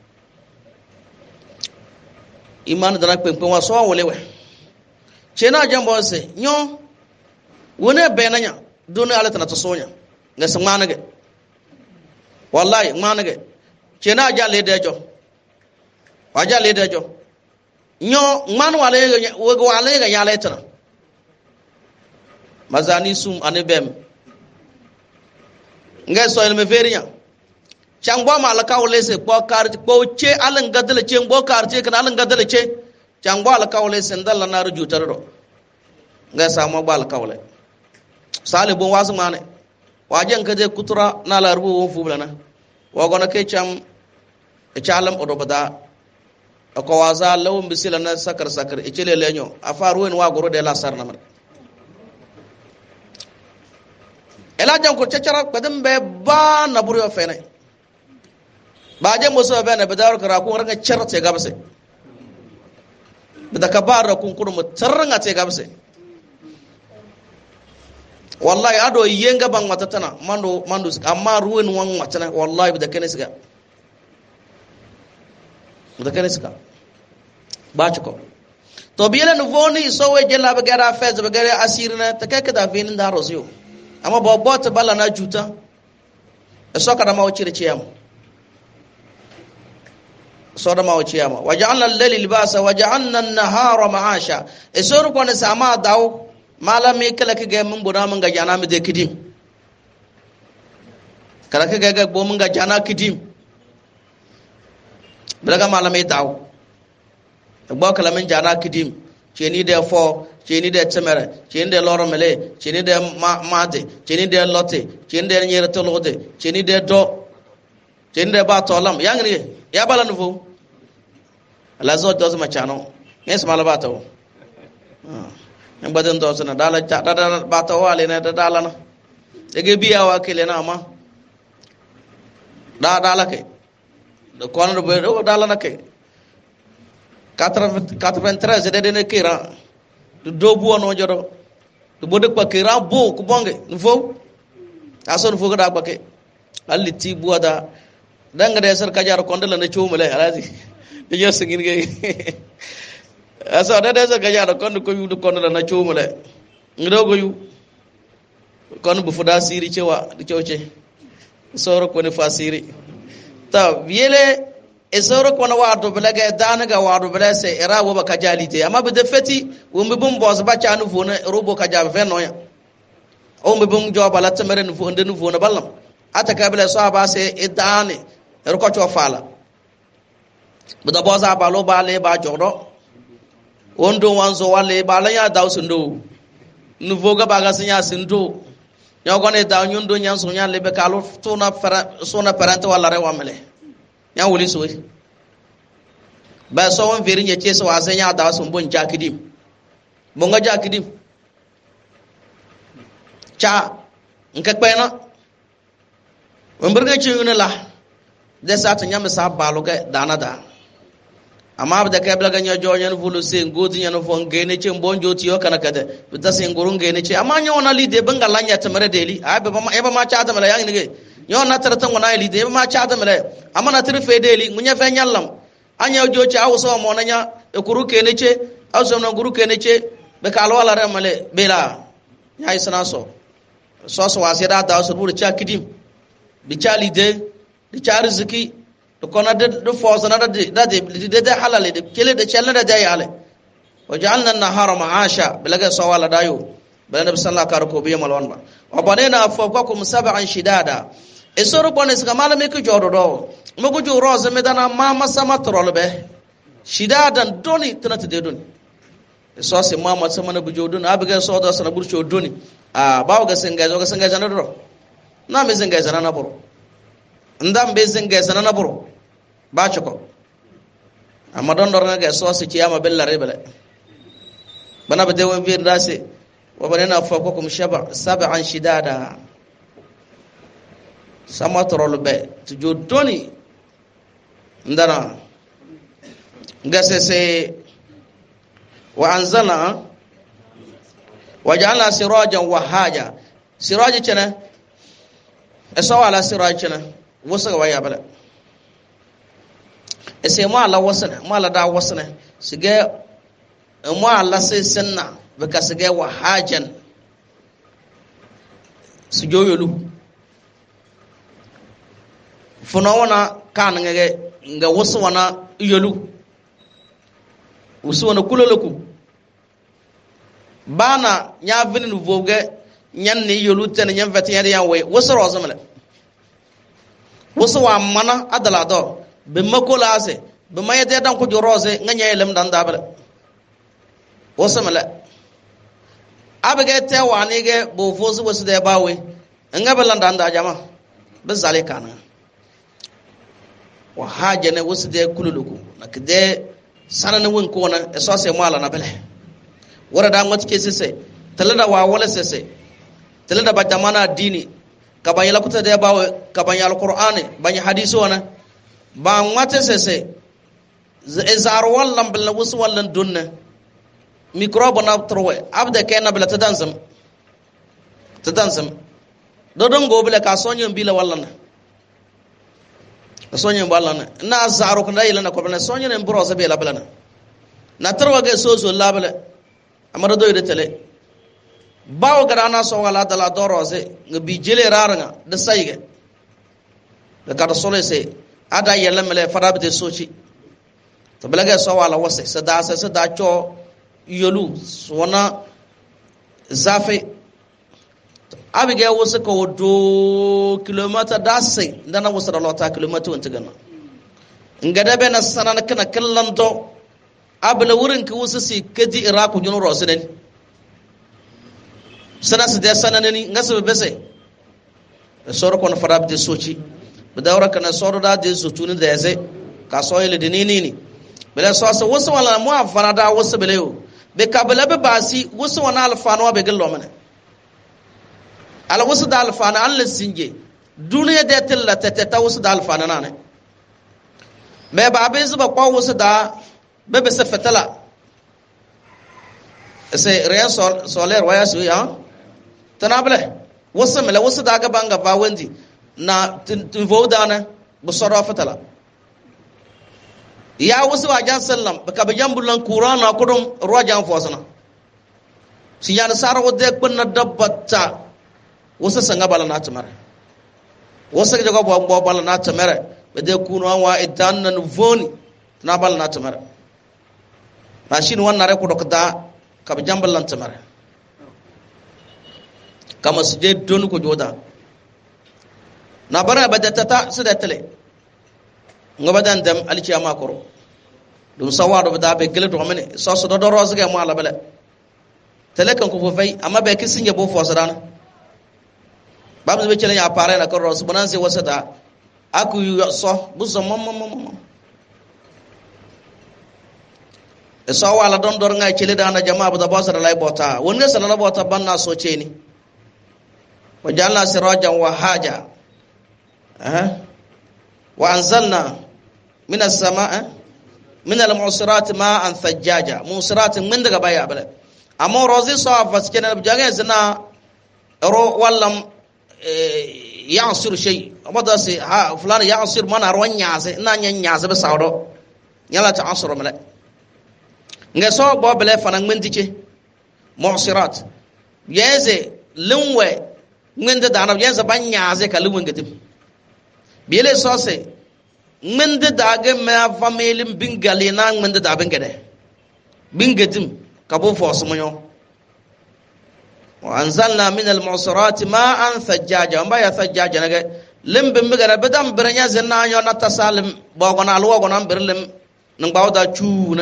imanu dana pe wa so wole we chena jambo se nyo wona benanya doni ala tana to sonya nga se mana ge wallahi mana ge chena ja le de jo waja le de jo nyo man wale ga yale tana mazani sum anebem ngai so elme verinya changbo mala kawle se ko kar ko che alan gadale che mbo kar che kan alan gadale che changbo ala kawle se ndalla na ruju tarro ngai sa mo bal kawle sale bon wasu mane wajen kaje kutura na la rubu won fublana wagona ke cham e chalam odobada ko waza lawum bisila na sakar ichele lenyo afaru en wa goro de la sarna mar ela jam ko ceccara badam be ba na buru yo fene ba je mo so be na bedar kara ko ranga charce gabse bida kabara kun kurum taranga te gabse wallahi ado yenga bang matatana mando amma ruwen wan matana wallahi bida kenesga bachko to biela no voni so we jella be gara fez be gara asirna takaka da vinin da rozio amma bobot bala na juta so kada ma wacire ciyam so da ma waciyama waja'alna al-layla libasa waja'alna an-nahara ma'asha so ko ne sama daw malami kala ke ga mun buna mun ga jana mu de kidim kala ke ga bo mun ga jana kidim balaga malami daw bo kala min jana kidim cheni de fo cheni de temere cheni de loro mele cheni de made cheni de lote cheni de nyere tolode cheni de do cheni de ba tolam yangri ya bala nufu ala zo do ma chano nes mala bato en baden do sana dala dala bato wale na dala na ege biya wa kele na ma dala ke do kono do dala na ke 93 de ne kira do buo no jodo do bodek pa kira bo ku bonge no fo ason fo da ba ke alli ti buada danga de sar kajar kondala na chumale alazi de yeso ngin ge asa da sar kajar kondo ko yudu kondala na chumale ngido go yu kon bu fuda siri cewa di cewce soro ko ne fasiri ta yele e soro ko na wado belaga danaga wado belase era wo baka jalite amma be defeti wo mbe bum boss ba chanu fona robo ka jabe fe noya o mbe bum joba la tamere no fo ndenu fona ballam ataka bele so aba se idane er ko to fala bu da boza ba lo ba le ba jodo ondo wanzo wale ba la ya daw sundo nu voga ba ga sinya sindo nyogo ne daw nyundo nyan so nyan le be kalu to na fara so na parante wala re wamele nya wuli so ba so won veri nye chese wa senya daw so bon jakidim bonga jakidim cha nka kpena wamburga chiyuna la de sat nyam sa balu ga danada amma da kai blaga nya jonyan vulu se ngodi nya no fon gene che mbonjo tiyo kana kada bita se ngurun gene che amma nya wona lide banga lanya tamare deli abe ba eba ma cha tamale yang nige nya na tarata ngona lide eba ma cha tamale amma na tirfe deli munya fe nyallam anya jochi awso mo nanya e kuru kene che awso na guru kene che be kalo wala remale bela nya isna so wasira da so buru cha kidim bi cha lide di cha riziki to kona de force na de halale de kele de chelle de yale wajalna an-nahara ma'asha balaga sawala dayo balaga sallallahu karko biya malwan ba wa banena afaqakum sab'an shidada esoro bones kamala me ko jodo do mo ko juro ze medana ma masama trolbe shidadan doni tanata de doni so se mama sama na bujodun abiga so da sana burcho doni bawo ga senga jana do na me senga jana na boro ndam be zinga sana na buru ba choko amma don dorna ga so su ciyama bella rebele bana bade won bi ndase wa banana faqukum sab'an shidada sama torolbe tujodoni ndana ngasese wa anzalna waja'alna sirajan wahaja siraji chana asawala siraji chana wasa ga waya bala ese mo ala wasana mo ala da wasana sige mo ala se senna baka sige wa hajan su joyolu funo wana kan nga wasu wana yolu wasu wana kuloloku bana nya vinin voge nyan ne yolu tan nyan vati yan we wasu rozamala wasu wa mana adala do be makola ase be mayete dan ko jorose nganya elem dan dabale wasu mala abege te wani ge bo fosu wasu de bawe ngabala dan da jama be zale kana wa hajane wasu de kululuku nakde sanana won ko na eso se mala na bele wara da ngotke sese talada wa wala sese talada ba jamana dini kabanya lakuta de bawe kabanya alqur'ani banya hadisi wana ba ngwate sese zar wallan bil wasu wallan dunna microbe na trowe abda kena bila tadanzam dodon go bila ka sonyo bila wallan sonyo wallan na zaro kana ilana ko bana sonyo ne bro zabe la bala na tarwa ga soso la bala amara do ide tele bawo garana so wala dala dorose bi jele raranga de sayge de kada sole se ada yella mele farabte soci to belaga so wala wose sada cho yolu sona zafe abige wose ko do kilomita dase ndana wose da lota kilomita wonta gana ngada be na sanana kana kallando abla wurin ki wose si kaji iraku junu rosenen sana su da sananani ngasu bese soro kono farabde soci bedawra kana soro da de zutuni da yaze ka so ile de nini bele so so wose wala mu afarada wose bele yo be kabela be basi wose wana alfano be gello mane ala wose da alfana an lesinje duniya de tella tete wose da alfana nane me ba be zuba kwa wose da be be se fetala se rien solaire waya su ya tanable wose mele wose da ga banga ba wendi na vodana bu soro fetala ya wasu wajen sallam ka be jambulan qur'ana kudum rojan fosana si yana sara wode kunna dabbata wasu sanga bala na tamare wasu ga go bala na tamare be de kuno wa idan nan voni na bala na tamare mashin wannan re ko dokda ka be jambulan tamare kama suje don ko joda na bara badata su da tale ngobadan dam alci ama koro dum sawado bada be gele to mene so so do roz ga mo ala bele tele kan ko fofai amma be kisinye bo fo sadana babu be cele ya pare na ko roz bonan se wasada aku yu so bu so mom e so wala don dor nga cele dana jama bu da bosa da lay bota wonne sala bota banna so ceni wa jalla sirajan wa haja وأنزلنا من السماء من المعصرات ماء ثجاجا معصرات من دغ بايا بلا اما روزي صافس كنا بجاغ زنا رو ولم يعصر شيء بدا سي ها فلان يعصر من روانياس نا نياس بساودو يلا تعصر ملا نغسو بو بلا فنان من ديكي معصرات يزي لنوي من دانا يزي بانياس كلمن غتم bele sose mende dage me family bingali na mende da bingade bingadim kabo fos moyo wa anzalna min al-mu'sirati ma'an thajjaja amba ya thajjaja nage lembe mbigara bedam berenya zenna yo na tasalim bogona alwo gona berlem nang bawda chuuna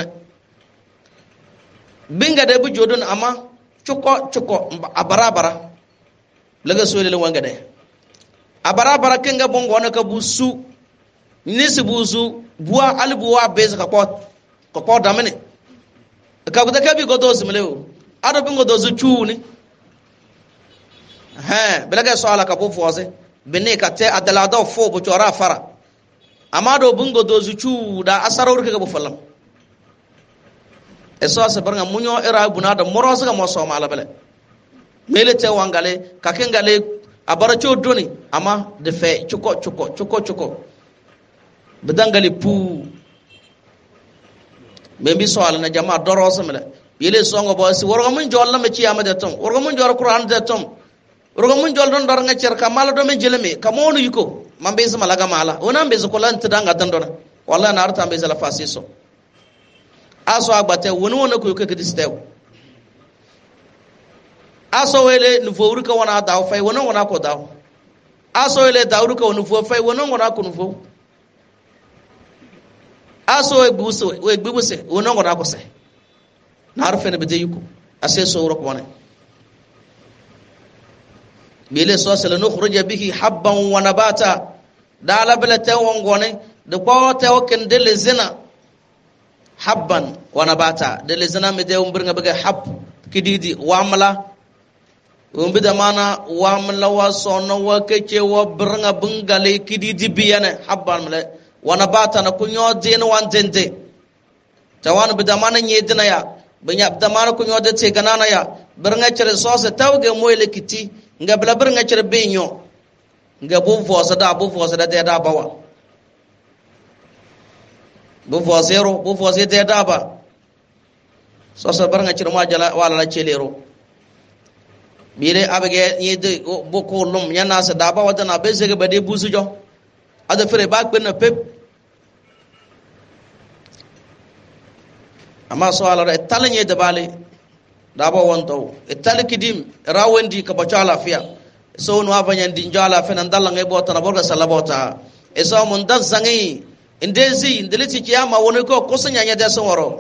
bingade bu jodon ama chuko abarabara laga soyle le wangade abarabara kenga bongo na ka busu nisi busu bua albuwa bez ka pot damene ka buta ka bi godo simleo ado bingo dozu chuni belaga so ala ka bu fose bene ka te adala do fo bu chora fara amado bingo dozu chu da asaror ka bu fallam eso asa barnga munyo era bunada moros ga mo so mala bele mele te wangale ka kengale abaracho doni ama de fe chuko bedangali pu membi so ala na jama doro samela yele songo bo si worgo mun jolla me ci amade tom worgo mun jor qur'an de tom worgo mun jol don dor nga cer ka mala do me jeleme ka monu yiko mambe sama laga mala wona be so ko lan tadanga dandona wallahi na arta be zala fasiso aso agbate wona ko yiko kedistew aso wele nu fo urka wona daw fay wona ko daw aso wele daw urka wona fo fay wona ko nu fo aso we gbuse wona ko se na arfe ne bede yuko ase so urka wona bile so sala nukhruja bihi habban wa nabata dala bala tawon gone de ko taw ken de lezina habban wa nabata de lezina me de umbirnga bega hab kididi wamla umbi da mana wamla wa sonna wa kece wa birnga bungale kididi biyane habban male wa nabata na kunyo din wan dende tawan bi da mana nyedina ya banya da mana kunyo de te ganana ya birnga cere sose tawge moyle kiti nga bla birnga cere benyo nga bu fosa da te da bawa bu fosero te da ba sose birnga cere ma jala wala la celero bire abege yede boko lum yana sa daba wadana bezege bade busujo ada fere ba kwen na pep amma so ala talanye de bale daba wonto kidim rawendi ka bacala fiya so no abanyan dinjala fe nan dalla ngay bota na borga salabota so mun dan zangi indezi indeliti kiyama woni ko kusanya nya de sawaro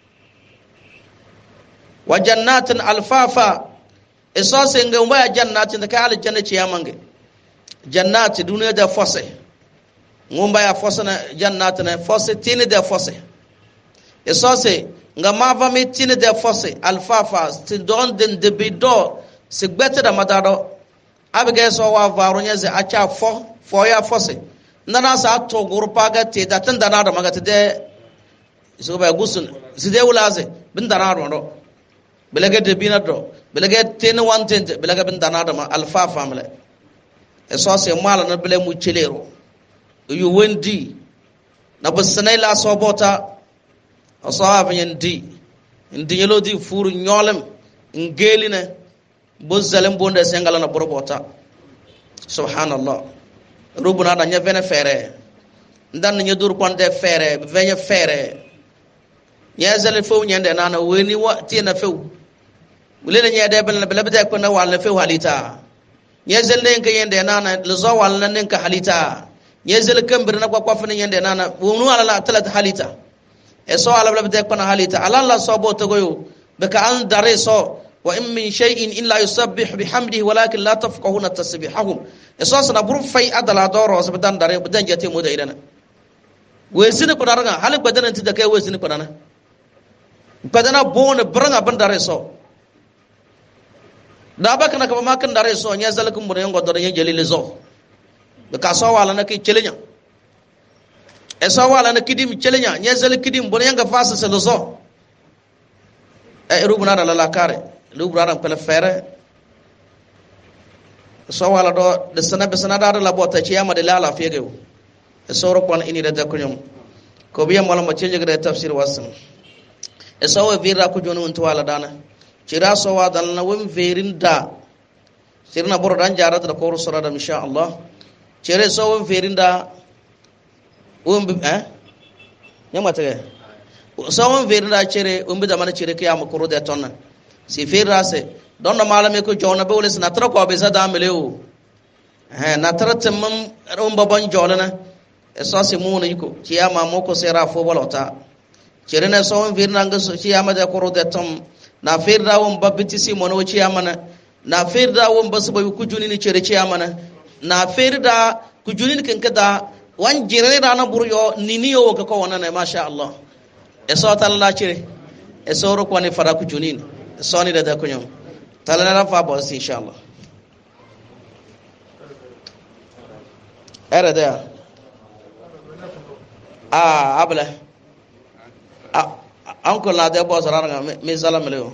wa jannatin alfafa so senga umba jannatin da ka al janna kiyamange jannati duniya da fose ngumba ya fose na jannati na fose tini da fose so se nga mava me tini da fose alfafa ti don den de bido se gbete da madado abige so wa varonya ze acha fo ya fose nana sa to grupa ga te da tan dana da magata de so ba gusun side wulaze bin dana do belage de binado belage ten wantent belage bin dana da ma alfa famle e so se mala na bele mu chelero yu wendi na busnay la sobota asaba yendi indi yelo di furu nyolem ngeline bo zalem bonde sengala na borobota subhanallah rubuna da nya vene fere ndan nya dur konde fere venya fere nya zale fo nyande nana weni wa tina fo wulene nya de bel bel bede ko na wal fo halita nya zelle nka yende nana lezo wal nan nka halita nya zelle kambir na kwa kwa nyande nana wonu ala talat halita e so ala bel bede ko na halita ala la so bo to goyo be ka an dare so wa in min shay'in illa yusabbih bihamdihi walakin la tafqahuna tasbihahum esos na buru fay adala doro so badan dare badan jate mo da idana wesini ko daranga hal badan anti da kai wesini ko dana badana bon branga ban dare so da ba kana ka ma kan dare so nya zalakum mun ngo doro nya jelile zo be ka so wala na ki chelenya eso wala na kidim chelenya nya zal kidim bon nga fasa se zo e rubuna da la kare lubraram kala fere so wala do de sana be sana da la bota ci yama de la fege so ro kon ini da ko nyum ko biya mala ma ci jigre tafsir wasan e so we vira ko jonu unto wala dana ci ra so wa dal na wem verin da sirna boro dan jarat da ko rusura da insha Allah ci re so wem verin da nyama tege so wem verin da ci re da mana ci re kiyama ko ro de tonna si firase don na malame ko jona be wala na tra ko be sada meleo na tra temam romba ban jolana so se mu ne ko kiyama mo ko sera fo bolota cerena so virna nga so kiyama de ko rode tom na firda won babiti si mo no kiyama na firda won basu be ku juni ni cere kiyama na firda ku juni ken kada wan jirene dana buryo niniyo ko ko wona masha Allah so talla cere so ro ko ne fara ku juni soni da ko nyom talana la fa bo inshallah era da abla uncle la de bo saranga me salam leo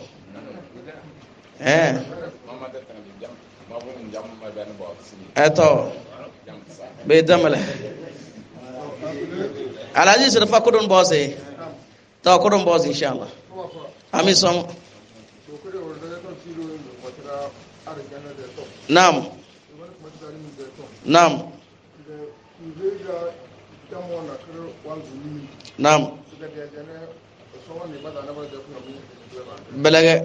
eto be damala alaji sir fa ko don bo se to ko don bo inshallah ami som Naam. Naam. Naam. Belage.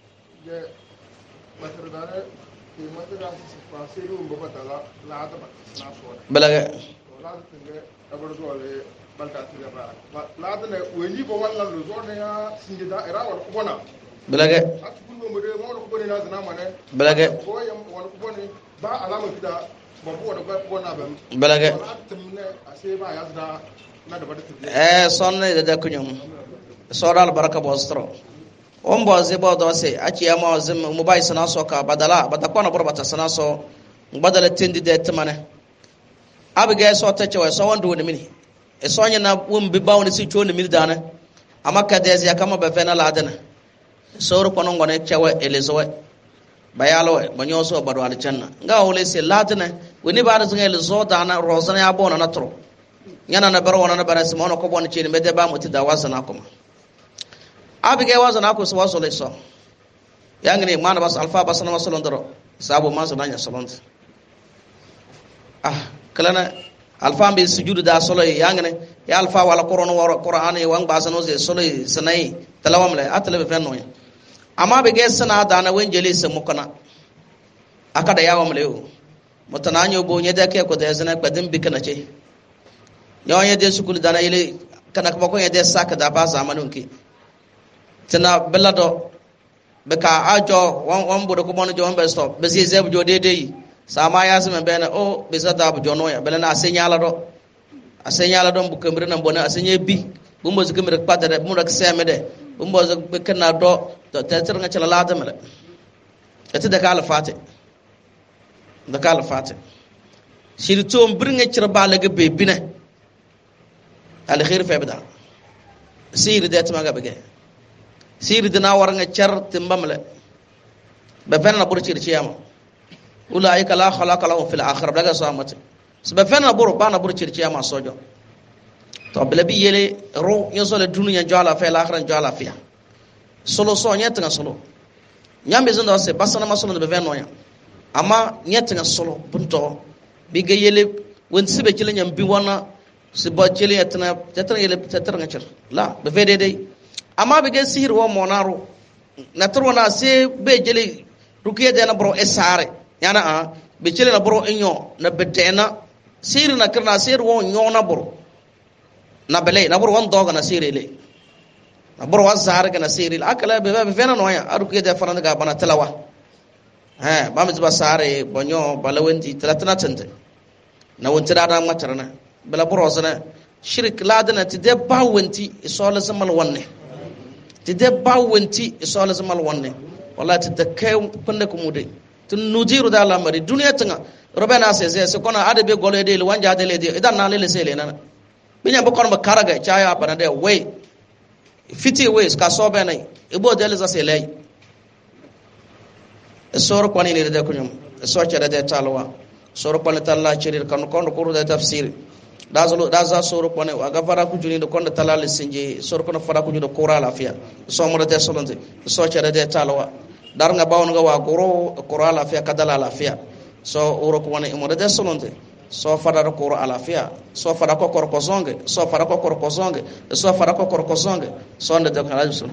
Belage. Belage. Belage. Belage. Sonne da kunyum. Soral baraka bostro. Ombo zebo dose achi ama zim mubai sana soka badala batakona bata sana so badala tindi de tmane. Abige so tachewa so wandu ne mini. E sonya na wumbi bawni si choni mil dana. Amaka dezi akama be fena ladana. Soro kono ngone chewa elezowe bayalo banyo so badu al janna nga wole se ladana woni ba da elezo dana rozana ya bona natro yana na baro na bara simono ko bona chini mede ba muti da wasana kuma abige wasana ko so wasole so yangni mana bas alfa bas na masalon daro sabo ma sunanya salont kalana alfa be sujudu da solo yangni ya alfa wala qur'ani wang basano ze solo sanai talawam le atale be fenno amma be ge sana da na wenjeli se mukana akada yawam le o mutananyo bo nyeda ke ko da zana kwadin bikana ce yawan yadda sukul da na ile kana kuma kun yadda saka da ba zamanin ki tana belado beka ajo wan bodo ko mono jo be stop be si zeb jo dede sama ya sama be na o be sa da bu jono ya belana asenyala do bu kamre na bona asenye bi bu mo zukamre kpada de mu rak semede bu mo zuk be kana do to teter nga chala la damale ete da kala fate shiritom bringa cirba laga be bine al khair fa bada sir de tamaga bege sir de na war nga cer timbamle be fenna bur ci ciyama ulaika la khalaqa lahum fil akhirah daga so amate so be fenna bur bana bur ci ciyama sojo to bele bi yele ro yo sole dunya jala fa la akhirah jala fiya solo so nyata nga solo nyambe zondo se basana masono be fenno nya amma nyata nga solo bunto bi ga yele won sibe ci la nyam bi wona si bo ci la yatna yele tetra nga cer la be fede dai amma be ga sihir wo monaro na turwana se be jele rukiye de na bro esare yana be ci na bro inyo na bedena sihir na kirna sihir wo nyo na bro na bele na bro won doga na sihir le na bro wa zar ga na sihir akala be fena no ya rukiye de faranda ga bana talawa ba mi ba sare bonyo balawendi talatana tante na wonti da matarna bala borosana shirk ladana ti de bawenti isola zamal wonne ti de bawenti isola zamal wonne wallahi ti de kay kunde ko mude tun nujiru da lamari duniya tanga robena se kono adabe gole de wanja de le idan na lele sele nana binya ba kono ba karaga chaya bana de we fiti we ska sobe nay ibo de le za sele sor kwani le de kunyum so chere de talwa sor kwani talla chirir kan kondo kuru de tafsir daza sor kwani aga fara ku juni do kondo talal sinje sor kono fara ku juni do qura lafiya so mo de solonde so chere de talwa dar nga bawon nga wa qura lafiya kadala lafiya so uro ko woni mo de solonde so fara ko qura lafiya so fara ko korko zonge so fara ko korko zonge so fara ko korko zonge so nde de kala sunna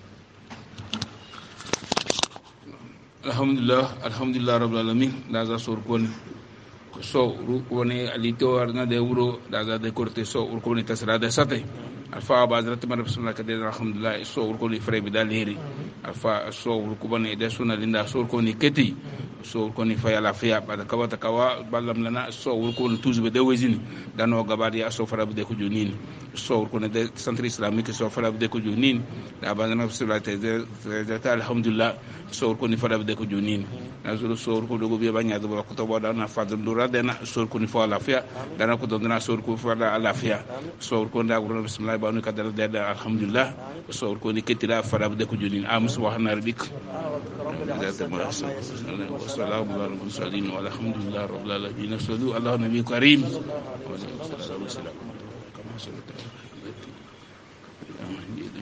alhamdulillah rabbil alamin da za sor koni so woni alito arna de wuro da za de korte so ur koni tasra de sate alfa bazrat mar bismillah kade alhamdulillah so ur koni fre bidaliri alfa so ur kubani de sunna linda so ur koni keti so ur koni fa yala fiya bada kawata kawa ballam lana so ur koni tuzbe de wezini dano gabadi so fara de ko jonini so ur koni de centre islamique so fara de ko jonini da bazana bismillah de alhamdulillah so ur koni fara de ko jonini azuru so ur ko dogo be banya do ko to boda na fadul dura de na so ur koni fa la fiya dana ko dona so ur ko fa la fiya so ur koni da bismillah ba nu kadal de alhamdulillah so ur koni ketira fara de ko jonini am subhana rabbik والسلام على المرسلين والحمد لله رب العالمين صلوا على النبي الكريم وعلى اله وصحبه وسلم كما صليت